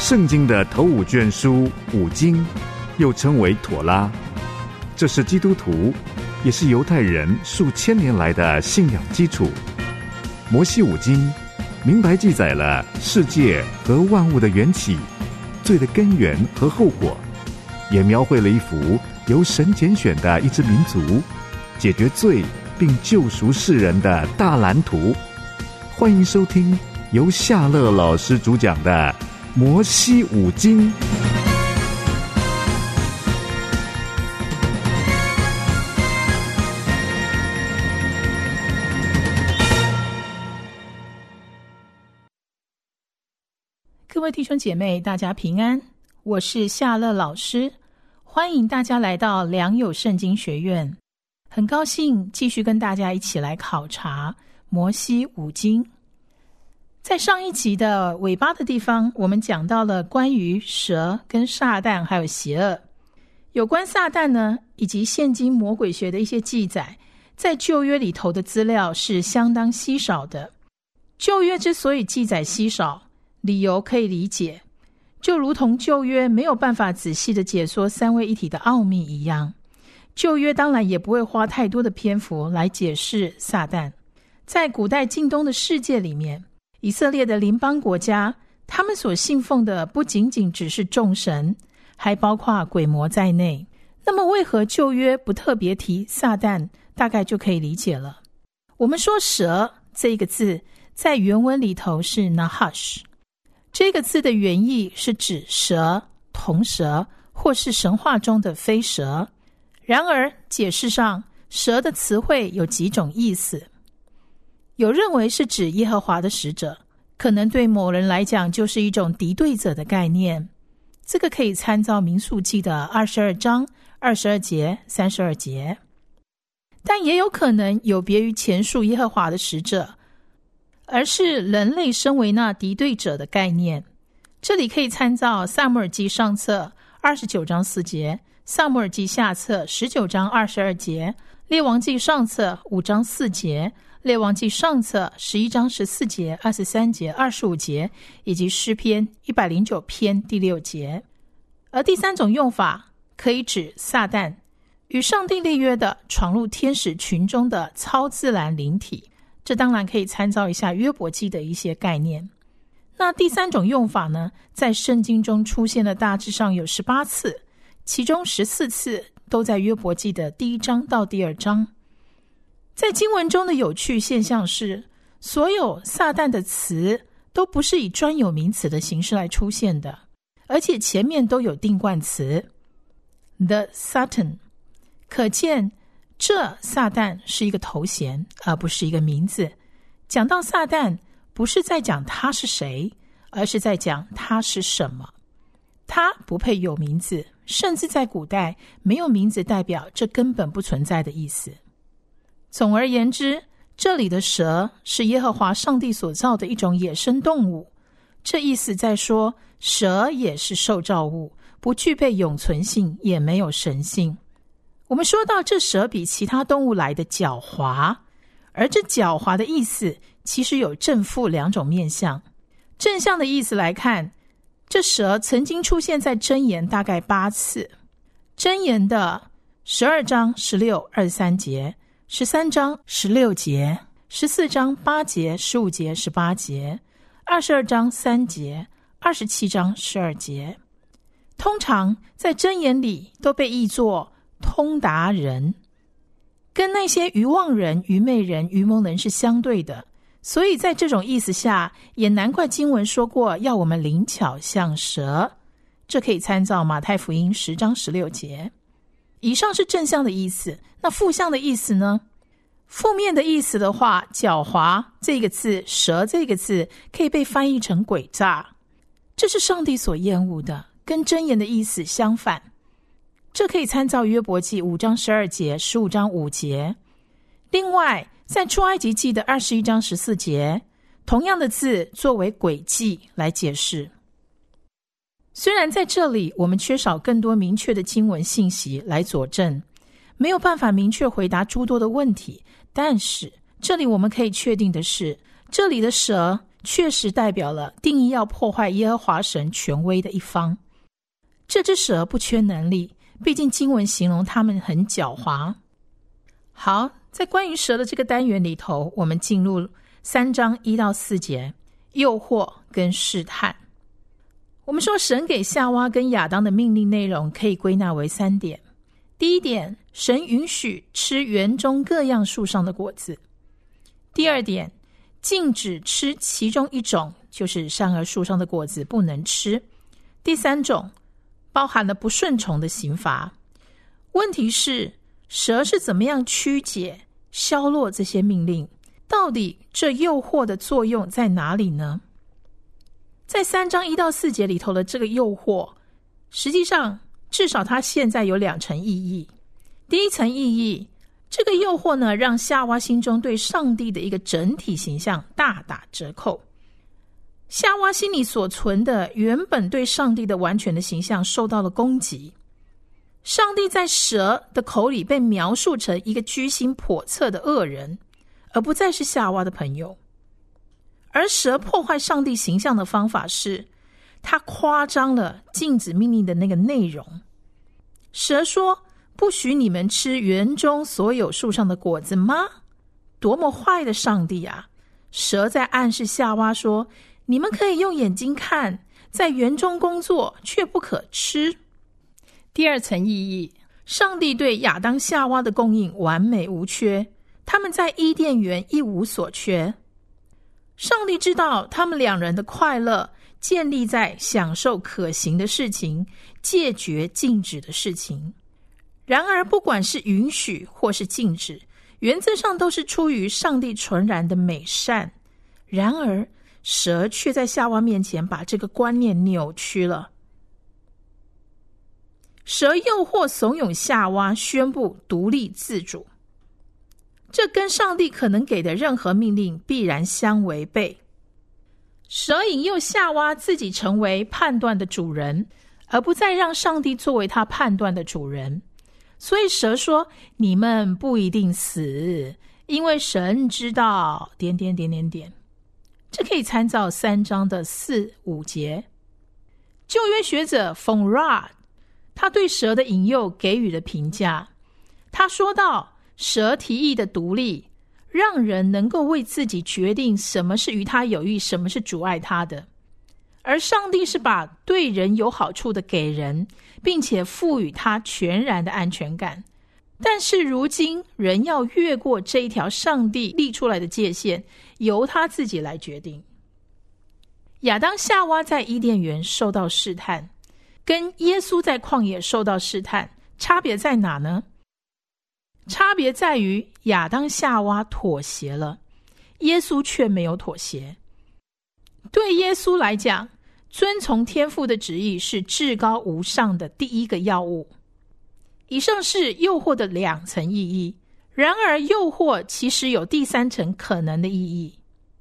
圣经的头5卷书五经，又称为妥拉，这是基督徒也是犹太人数千年来的信仰基础。摩西五经明白记载了世界和万物的缘起、罪的根源和后果，也描绘了一幅由神拣选的一支民族解决罪并救赎世人的大蓝图。欢迎收听由夏乐老师主讲的摩西五经。 各位弟兄姐妹，大家平安，我是夏乐老师，欢迎大家来到良友圣经学院。很高兴继续跟大家一起来考察摩西五经。在上一集的尾巴的地方，我们讲到了关于蛇跟撒旦还有邪恶。有关撒旦呢，以及现今魔鬼学的一些记载，在旧约里头的资料是相当稀少的。旧约之所以记载稀少，理由可以理解，就如同旧约没有办法仔细的解说三位一体的奥秘一样，旧约当然也不会花太多的篇幅来解释撒旦。在古代近东的世界里面，以色列的邻邦国家，他们所信奉的不仅仅只是众神，还包括鬼魔在内。那么为何旧约不特别提撒旦，大概就可以理解了。我们说蛇这个字在原文里头是 Nahash， 这个字的原意是指蛇、铜蛇或是神话中的飞蛇。然而解释上，蛇的词汇有几种意思。有认为是指耶和华的使者，可能对某人来讲就是一种敌对者的概念，这个可以参照民数记的22章22节32节。但也有可能有别于前述耶和华的使者，而是人类身为那敌对者的概念。这里可以参照撒母耳记上册29章4节，撒母耳记下册19章22节，列王记上册5章4节，列王记上册11章14节、23节、25节，以及诗篇109篇第6节。而第三种用法可以指撒旦，与上帝立约的闯入天使群中的超自然灵体，这当然可以参照一下约伯记的一些概念。那第三种用法呢，在圣经中出现了大致上有18次，其中14次都在约伯记的第1章到第2章。在经文中的有趣现象是，所有撒旦的词都不是以专有名词的形式来出现的，而且前面都有定冠词 The Satan， 可见这撒旦是一个头衔，而不是一个名字。讲到撒旦，不是在讲他是谁，而是在讲他是什么。他不配有名字，甚至在古代没有名字代表这根本不存在的意思。总而言之，这里的蛇是耶和华上帝所造的一种野生动物，这意思在说蛇也是受造物，不具备永存性，也没有神性。我们说到这蛇比其他动物来的狡猾，而这狡猾的意思其实有正负两种面向。正向的意思来看，这蛇曾经出现在箴言大概8次，箴言的12章16、23节，13章16节，14章8节、15节、18节，22章3节，27章12节。通常在箴言里都被译作通达人，跟那些愚妄人、愚昧人、愚蒙人是相对的。所以在这种意思下，也难怪经文说过要我们灵巧像蛇，这可以参照马太福音10章16节。以上是正向的意思，那负向的意思呢？负面的意思的话，狡猾这个字，蛇这个字可以被翻译成诡诈，这是上帝所厌恶的，跟箴言的意思相反。这可以参照约伯记5章12节、15章5节。另外在出埃及记的21章14节，同样的字作为诡计来解释。虽然在这里我们缺少更多明确的经文信息来佐证，没有办法明确回答诸多的问题，但是这里我们可以确定的是，这里的蛇确实代表了定义要破坏耶和华神权威的一方。这只蛇不缺能力，毕竟经文形容他们很狡猾。好，在关于蛇的这个单元里头，我们进入3章1到4节，诱惑跟试探。我们说神给夏娃跟亚当的命令内容可以归纳为3点。第一点，神允许吃园中各样树上的果子。第二点，禁止吃其中一种，就是善恶树上的果子不能吃。第三种，包含了不顺从的刑罚。问题是，蛇是怎么样曲解、削弱这些命令？到底这诱惑的作用在哪里呢？在3章1到4节里头的这个诱惑，实际上至少它现在有2层意义。第一层意义，这个诱惑呢，让夏娃心中对上帝的一个整体形象大打折扣。夏娃心里所存的原本对上帝的完全的形象受到了攻击。上帝在蛇的口里被描述成一个居心叵测的恶人，而不再是夏娃的朋友。而蛇破坏上帝形象的方法是，他夸张了禁止命令的那个内容。蛇说，不许你们吃园中所有树上的果子吗？多么坏的上帝啊！蛇在暗示夏娃说，你们可以用眼睛看，在园中工作，却不可吃。第二层意义，上帝对亚当夏娃的供应完美无缺，他们在伊甸园一无所缺。上帝知道他们2人的快乐建立在享受可行的事情，戒绝禁止的事情。然而不管是允许或是禁止，原则上都是出于上帝纯然的美善。然而蛇却在夏娃面前把这个观念扭曲了。蛇诱惑怂恿夏娃宣布独立自主，这跟上帝可能给的任何命令必然相违背。蛇引诱夏娃自己成为判断的主人，而不再让上帝作为他判断的主人。所以蛇说，你们不一定死，因为神知道……这可以参照3章的4、5节。旧约学者冯 Rad 他对蛇的引诱给予了评价。他说道，蛇提议的独立，让人能够为自己决定什么是于他有益，什么是阻碍他的。而上帝是把对人有好处的给人，并且赋予他全然的安全感。但是如今人要越过这一条上帝立出来的界限，由他自己来决定。亚当夏娃在伊甸园受到试探，跟耶稣在旷野受到试探，差别在哪呢？差别在于亚当夏娃妥协了，耶稣却没有妥协。对耶稣来讲，遵从天父的旨意是至高无上的第一个要务。以上是诱惑的2层意义，然而诱惑其实有第3层可能的意义。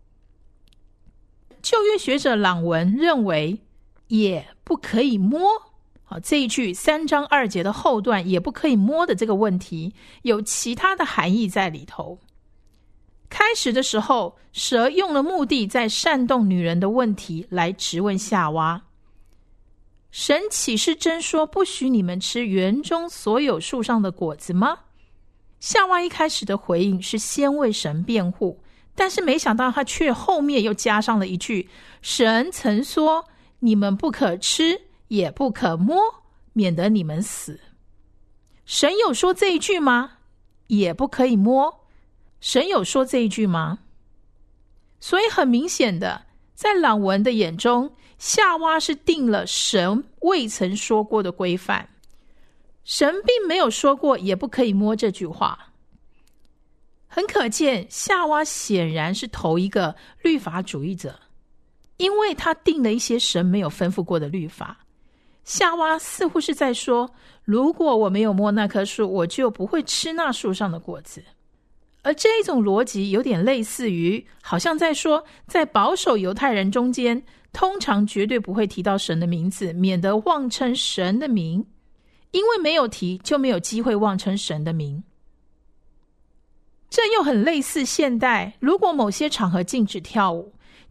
旧约学者朗文认为，也不可以摸，这一句3章2节的后段也不可以摸的这个问题，有其他的含义在里头。开始的时候，蛇用了目的在煽动女人的问题来质问夏娃。神岂是真说不许你们吃园中所有树上的果子吗？夏娃一开始的回应是先为神辩护，但是没想到他却后面又加上了一句，神曾说你们不可吃也不可摸，免得你们死。神有说这一句吗？也不可以摸，神有说这一句吗？所以很明显的，在朗文的眼中，夏娃是定了神未曾说过的规范。神并没有说过也不可以摸这句话。很可见，夏娃显然是头一个律法主义者，因为他定了一些神没有吩咐过的律法。夏娃似乎是在说，如果我没有摸那棵树，我就不会吃那树上的果子。而这一种逻辑有点类似于，好像在说，在保守犹太人中间，通常绝对不会提到神的名字，免得妄称神的名，因为没有提就没有机会妄称神的名。这又很类似现代，如果某些场合禁止跳舞，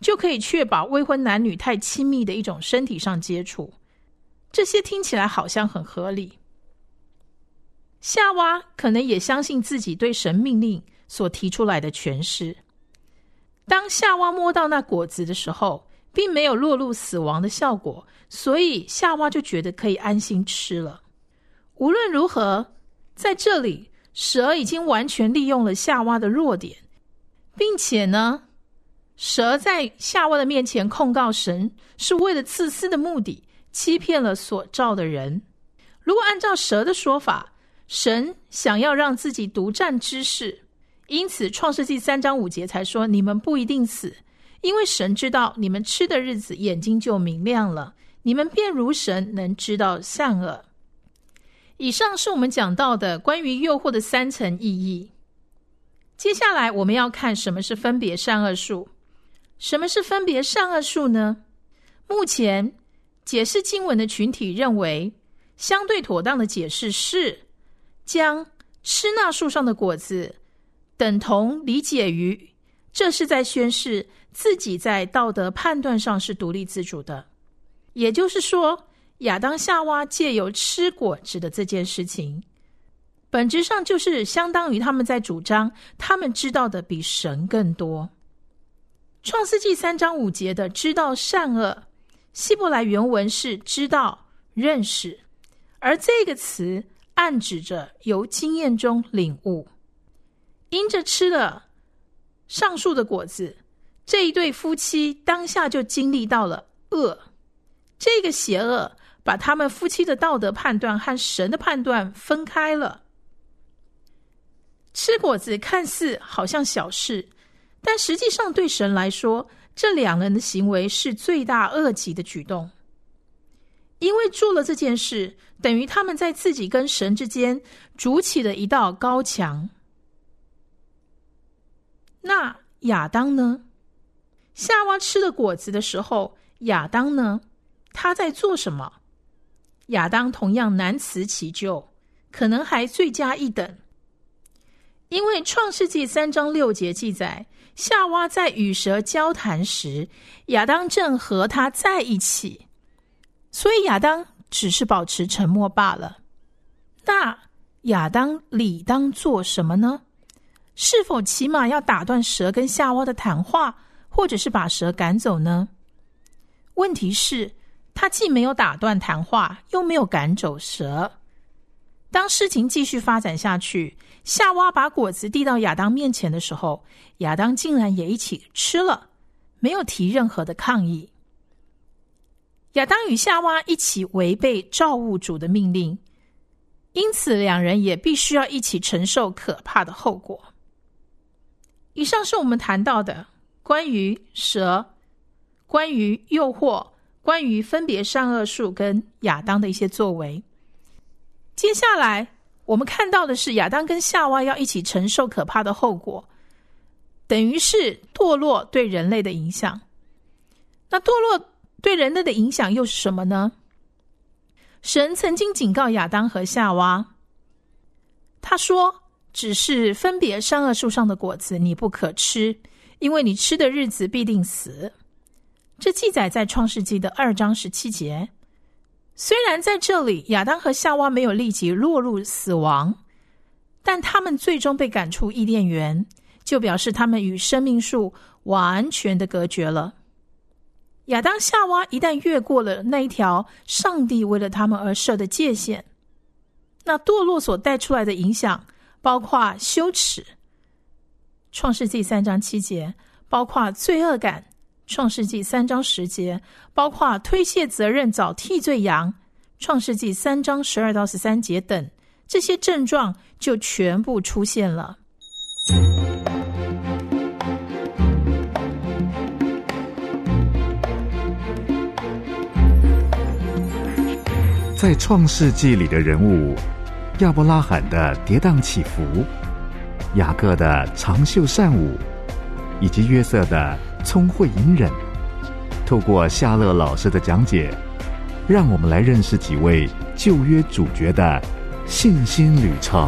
就可以确保未婚男女太亲密的一种身体上接触。这些听起来好像很合理。夏娃可能也相信自己对神命令所提出来的权势。当夏娃摸到那果子的时候，并没有落入死亡的效果，所以夏娃就觉得可以安心吃了。无论如何，在这里蛇已经完全利用了夏娃的弱点，并且呢，蛇在夏娃的面前控告神是为了自私的目的，欺骗了所造的人。如果按照蛇的说法，神想要让自己独占知识，因此创世纪3章5节才说，你们不一定死，因为神知道你们吃的日子眼睛就明亮了，你们便如神，能知道善恶。以上是我们讲到的关于诱惑的3层意义。接下来我们要看什么是分别善恶树。什么是分别善恶树呢？目前解释经文的群体认为，相对妥当的解释是将吃那树上的果子等同理解于这是在宣示自己在道德判断上是独立自主的。也就是说，亚当夏娃借由吃果子的这件事情，本质上就是相当于他们在主张他们知道的比神更多。创世纪3章5节的知道善恶，希伯来原文是知道、认识，而这个词暗指着由经验中领悟。因着吃了上述的果子，这一对夫妻当下就经历到了恶。这个邪恶把他们夫妻的道德判断和神的判断分开了。吃果子看似好像小事，但实际上对神来说，这两人的行为是罪大恶极的举动。因为做了这件事，等于他们在自己跟神之间筑起了一道高墙。那亚当呢？夏娃吃了果子的时候，亚当呢？他在做什么？亚当同样难辞其咎，可能还罪加一等。因为创世纪3章6节记载，夏娃在与蛇交谈时，亚当正和他在一起，所以亚当只是保持沉默罢了。那亚当理当做什么呢？是否起码要打断蛇跟夏娃的谈话，或者是把蛇赶走呢？问题是，他既没有打断谈话，又没有赶走蛇。当事情继续发展下去，夏娃把果子递到亚当面前的时候，亚当竟然也一起吃了，没有提任何的抗议。亚当与夏娃一起违背造物主的命令，因此两人也必须要一起承受可怕的后果。以上是我们谈到的关于蛇、关于诱惑、关于分别善恶树跟亚当的一些作为。接下来我们看到的是亚当跟夏娃要一起承受可怕的后果，等于是堕落对人类的影响。那堕落对人类的影响又是什么呢？神曾经警告亚当和夏娃，他说，只是分别善恶树上的果子你不可吃，因为你吃的日子必定死。这记载在创世纪的2章17节。虽然在这里亚当和夏娃没有立即落入死亡，但他们最终被赶出伊甸园，就表示他们与生命树完全的隔绝了。亚当夏娃一旦越过了那一条上帝为了他们而设的界限，那堕落所带出来的影响包括羞耻，创世纪3章7节，包括罪恶感，创世纪3章10节，包括推卸责任找替罪羊，创世纪3章12到13节等，这些症状就全部出现了。 在创世纪里的人物，亚伯拉罕的跌宕起伏，雅各的长袖善舞，以及约瑟的聪慧隐忍，透过夏乐老师的讲解，让我们来认识几位旧约主角的信心旅程。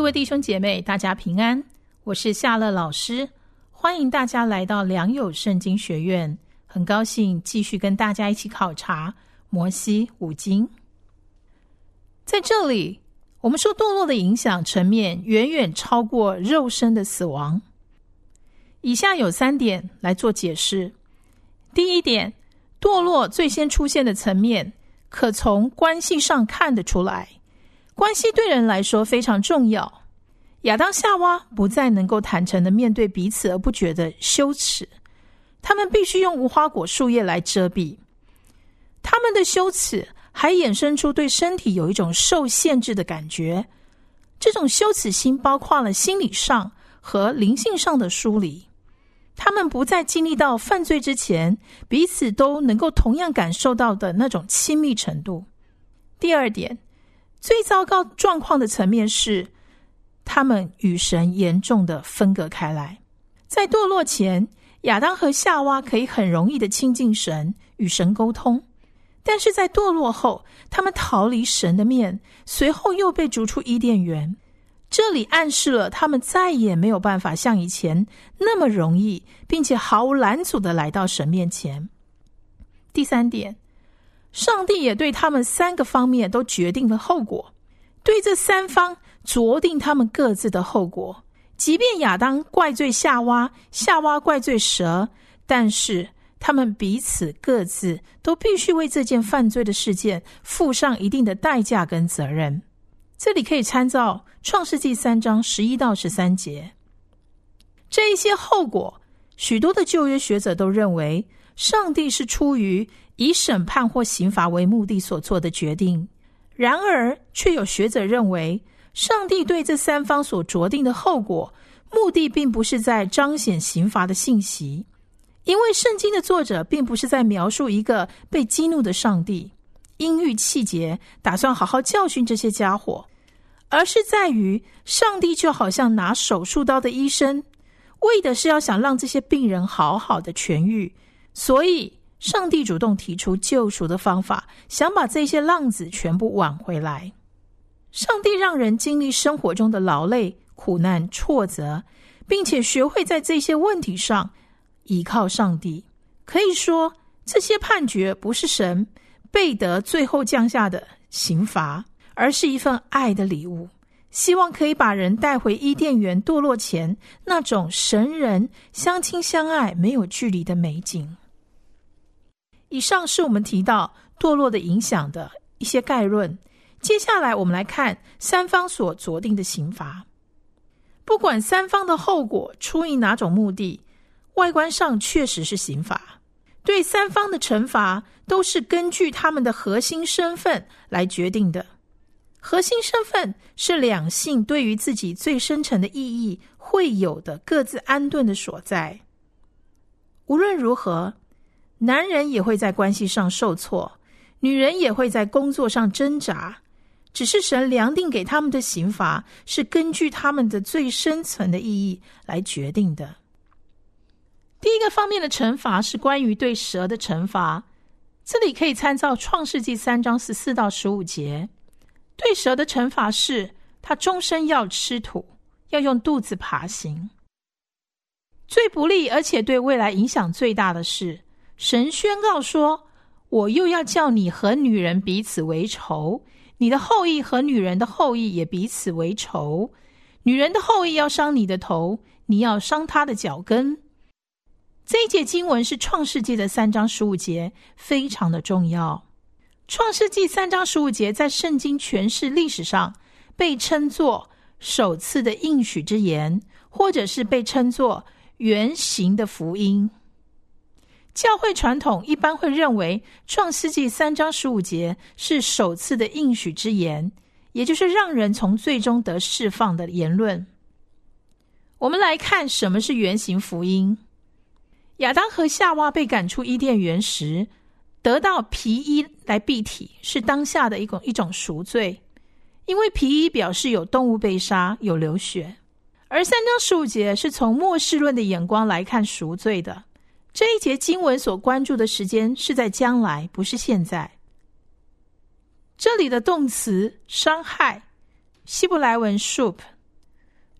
位弟兄姐妹，大家平安，我是夏乐老师，欢迎大家来到良友圣经学院，很高兴继续跟大家一起考察摩西五经。在这里，我们说堕落的影响层面远远超过肉身的死亡。以下有3点来做解释。第一点，堕落最先出现的层面可从关系上看得出来，关系对人来说非常重要。亚当夏娃不再能够坦诚地面对彼此而不觉得羞耻，他们必须用无花果树叶来遮蔽。他们的羞耻还衍生出对身体有一种受限制的感觉，这种羞耻心包括了心理上和灵性上的疏离。他们不再经历到犯罪之前彼此都能够同样感受到的那种亲密程度。第二点，最糟糕状况的层面是他们与神严重的分隔开来。在堕落前，亚当和夏娃可以很容易的亲近神，与神沟通，但是在堕落后，他们逃离神的面，随后又被逐出伊甸园。这里暗示了他们再也没有办法像以前那么容易并且毫无拦阻地来到神面前。第3点，上帝也对他们3个方面都决定了后果，对这3方酌定他们各自的后果。即便亚当怪罪夏娃，夏娃怪罪蛇，但是他们彼此各自都必须为这件犯罪的事件付上一定的代价跟责任。这里可以参照创世纪3章11到13节。这一些后果，许多的旧约学者都认为上帝是出于以审判或刑罚为目的所做的决定，然而却有学者认为上帝对这3方所酌定的后果，目的并不是在彰显刑罚的信息，因为圣经的作者并不是在描述一个被激怒的上帝，阴郁气节，打算好好教训这些家伙，而是在于上帝就好像拿手术刀的医生，为的是要想让这些病人好好的痊愈，所以上帝主动提出救赎的方法，想把这些浪子全部挽回来。上帝让人经历生活中的劳累、苦难、挫折，并且学会在这些问题上依靠上帝。可以说，这些判决不是神贝德最后降下的刑罚，而是一份爱的礼物，希望可以把人带回伊甸园堕落前那种神人相亲相爱没有距离的美景。以上是我们提到堕落的影响的一些概论，接下来我们来看3方所酌定的刑罚。不管3方的后果出于哪种目的，外观上确实是刑罚，对3方的惩罚都是根据他们的核心身份来决定的。核心身份是两性对于自己最深层的意义会有的各自安顿的所在。无论如何，男人也会在关系上受挫，女人也会在工作上挣扎，只是神量定给他们的刑罚是根据他们的最深层的意义来决定的。第一个方面的惩罚是关于对蛇的惩罚，这里可以参照创世纪3章14到15节。对蛇的惩罚是他终身要吃土，要用肚子爬行。最不利而且对未来影响最大的是，神宣告说，我又要叫你和女人彼此为仇，你的后裔和女人的后裔也彼此为仇，女人的后裔要伤你的头，你要伤她的脚跟。这一节经文是创世纪的3章15节，非常的重要。创世纪3章15节在圣经诠释历史上被称作首次的应许之言，或者是被称作原型的福音。教会传统一般会认为创世纪3章15节是首次的应许之言，也就是让人从罪中得释放的言论。我们来看什么是原型福音。亚当和夏娃被赶出伊甸园时，得到皮衣来蔽体，是当下的一种赎罪，因为皮衣表示有动物被杀，有流血。而3章15节是从末世论的眼光来看赎罪的。这一节经文所关注的时间是在将来，不是现在。这里的动词伤害，希伯来文 shup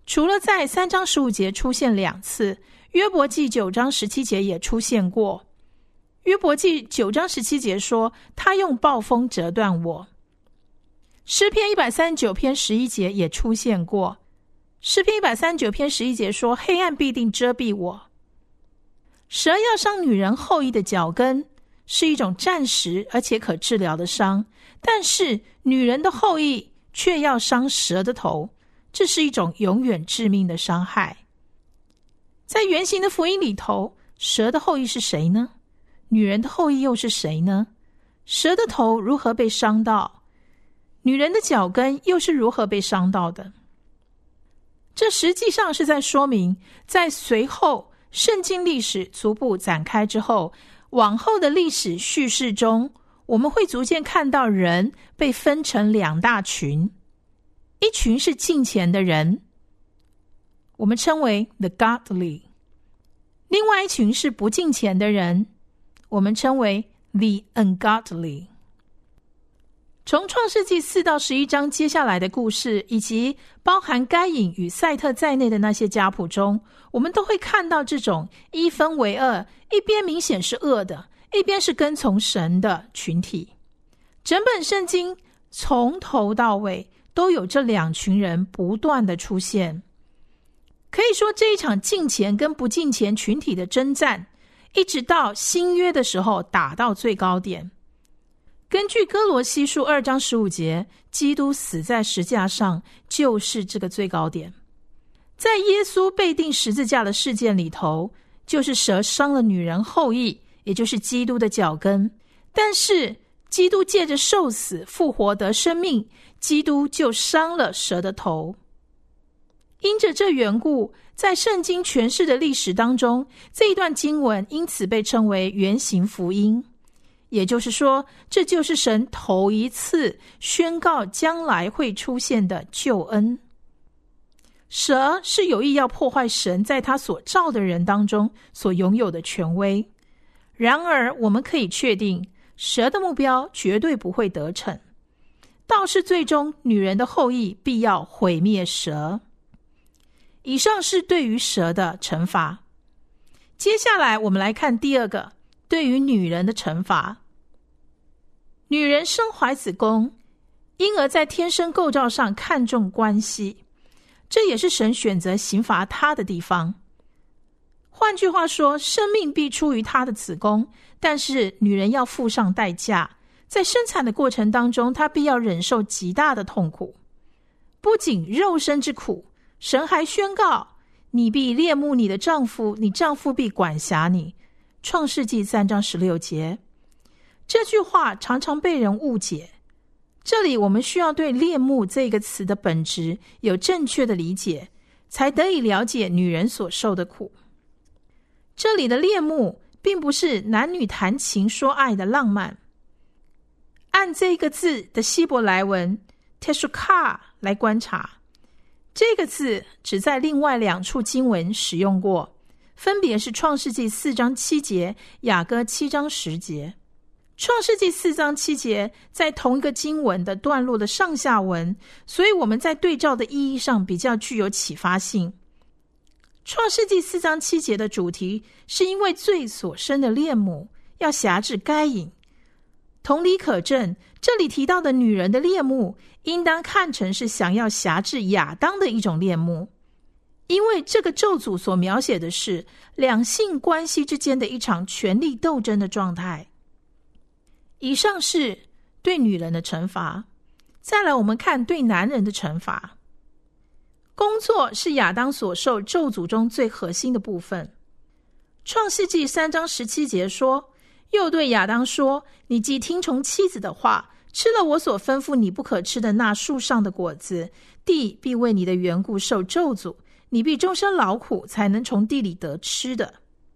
除了在3章15节出现2次，约伯记9章17节也出现过。约伯记9章17节说，他用暴风折断我。诗篇139篇11节也出现过。诗篇139篇11节说，黑暗必定遮蔽我。蛇要伤女人后裔的脚跟，是一种暂时而且可治疗的伤，但是女人的后裔却要伤蛇的头，这是一种永远致命的伤害。在原型的福音里头，蛇的后裔是谁呢？女人的后裔又是谁呢？蛇的头如何被伤到？女人的脚跟又是如何被伤到的？这实际上是在说明，在随后圣经历史逐步展开之后，往后的历史叙事中，我们会逐渐看到人被分成2大群，一群是敬虔的人，我们称为 the godly， 另外一群是不敬虔的人，我们称为 the ungodly。 从创世纪4到11章接下来的故事，以及包含该隐与赛特在内的那些家谱中，我们都会看到这种一分为二，一边明显是恶的，一边是跟从神的群体。整本圣经从头到尾都有这2群人不断的出现。可以说，这一场敬虔跟不敬虔群体的征战，一直到新约的时候打到最高点。根据哥罗西书2章15节，基督死在十字架上就是这个最高点。在耶稣被钉十字架的事件里头，就是蛇伤了女人后裔，也就是基督的脚跟。但是基督借着受死复活得生命，基督就伤了蛇的头。因着这缘故，在圣经诠释的历史当中，这一段经文因此被称为原型福音。也就是说，这就是神头一次宣告将来会出现的救恩。蛇是有意要破坏神在他所造的人当中所拥有的权威，然而我们可以确定，蛇的目标绝对不会得逞，倒是最终女人的后裔必要毁灭蛇。以上是对于蛇的惩罚。接下来我们来看第2个，对于女人的惩罚。女人身怀子宫，因而在天生构造上看重关系，这也是神选择刑罚她的地方。换句话说，生命必出于她的子宫，但是女人要付上代价，在生产的过程当中，她必要忍受极大的痛苦。不仅肉身之苦，神还宣告，你必恋慕你的丈夫，你丈夫必管辖你。创世纪3章16节。这句话常常被人误解，这里我们需要对恋慕这个词的本质有正确的理解，才得以了解女人所受的苦。这里的恋慕并不是男女谈情说爱的浪漫，按这个字的希伯来文 teshukah 来观察，这个字只在另外2处经文使用过，分别是创世纪4章7节、雅歌7章10节。创世纪4章7节在同一个经文的段落的上下文，所以我们在对照的意义上比较具有启发性。创世纪4章7节的主题是因为罪所生的恋慕要辖制该隐，同理可证，这里提到的女人的恋慕应当看成是想要辖制亚当的一种恋慕，因为这个咒诅所描写的是两性关系之间的一场权力斗争的状态。以上是对女人的惩罚，再来我们看对男人的惩罚。工作是亚当所受咒诅中最核心的部分。创世纪3章17节说，又对亚当说，你既听从妻子的话，吃了我所吩咐你不可吃的那树上的果子，地必为你的缘故受咒诅，你必终身劳苦，才能从地里得吃的。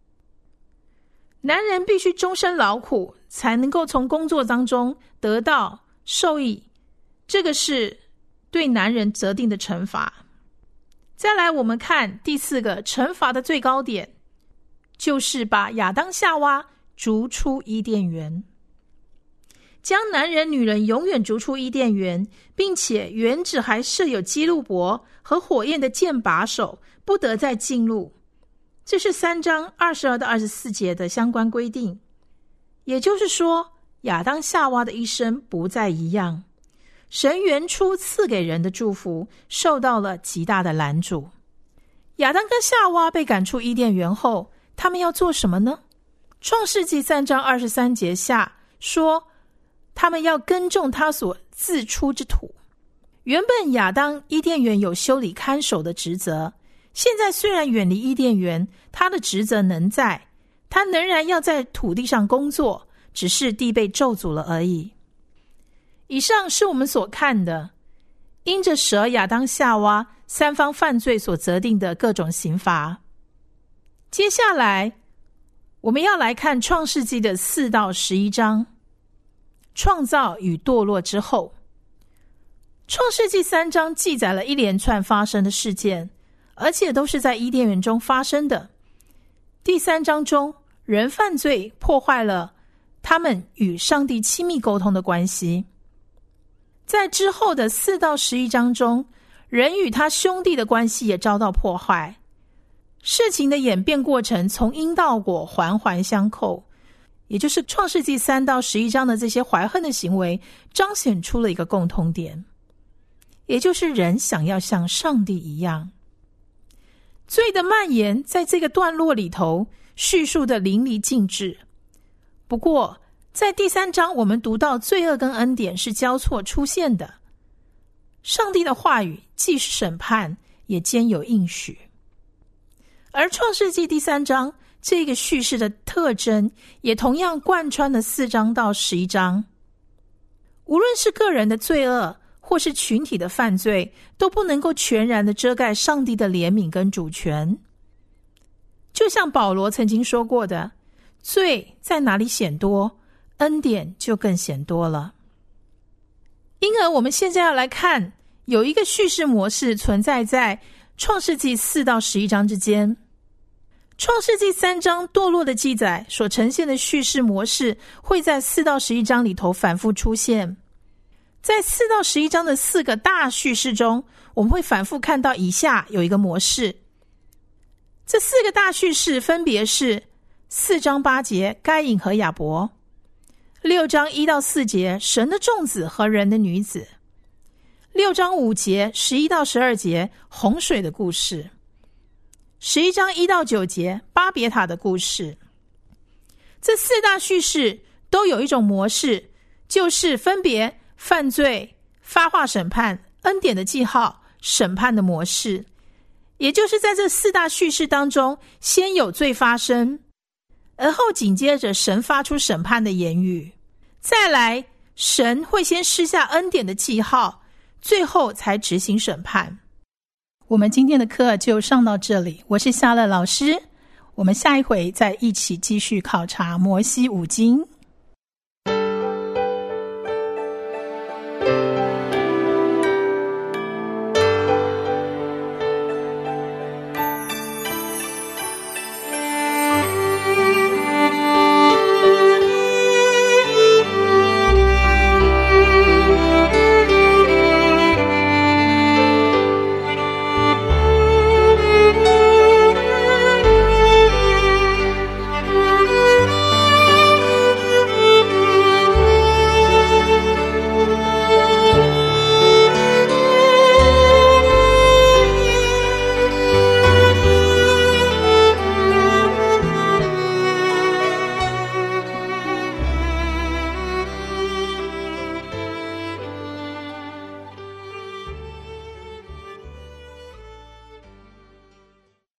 男人必须终身劳苦，才能够从工作当中得到受益，这个是对男人责定的惩罚。再来我们看第4个惩罚的最高点，就是把亚当夏娃逐出伊甸园。 将男人女人永远逐出伊甸园，并且园子还设有基路伯和火焰的箭把手，不得再进入。这是3章22到24节的相关规定。也就是说，亚当夏娃的一生不再一样，神原初赐给人的祝福受到了极大的拦阻。亚当跟夏娃被赶出伊甸园后，他们要做什么呢？创世纪3章23节下说，他们要耕种他所自出之土。原本亚当伊甸园有修理看守的职责，现在虽然远离伊甸园，他的职责仍在，他仍然要在土地上工作，只是地被咒诅了而已。以上是我们所看的因着蛇亚当夏娃3方犯罪所责定的各种刑罚。接下来我们要来看创世纪的4到11章，创造与堕落之后。创世纪3章记载了一连串发生的事件，而且都是在伊甸园中发生的。第3章中，人犯罪破坏了他们与上帝亲密沟通的关系。在之后的4到11章中，人与他兄弟的关系也遭到破坏。事情的演变过程从因到果环环相扣，也就是创世纪3到11章的这些怀恨的行为彰显出了一个共通点，也就是人想要像上帝一样。罪的蔓延在这个段落里头叙述的淋漓尽致。不过在第3章我们读到罪恶跟恩典是交错出现的，上帝的话语既是审判也兼有应许。而创世纪第3章这个叙事的特征也同样贯穿了4章到11章。无论是个人的罪恶或是群体的犯罪，都不能够全然的遮盖上帝的怜悯跟主权。就像保罗曾经说过的，罪在哪里显多，恩典就更显多了。因而我们现在要来看，有一个叙事模式存在在创世纪4到11章之间。创世纪3章堕落的记载所呈现的叙事模式会在4到11章里头反复出现。在4到11章的4个大叙事中，我们会反复看到以下有一个模式。这4个大叙事分别是4章8节该隐和亚伯，6章1到4节神的众子和人的女子，6章5节11到12节洪水的故事，11章1到9节巴别塔的故事。这4大叙事都有一种模式，就是分别犯罪、发话审判、恩典的记号、审判的模式。也就是在这4大叙事当中，先有罪发生，而后紧接着神发出审判的言语，再来神会先施下恩典的记号，最后才执行审判。我们今天的课就上到这里，我是夏乐老师，我们下一回再一起继续考察摩西五经。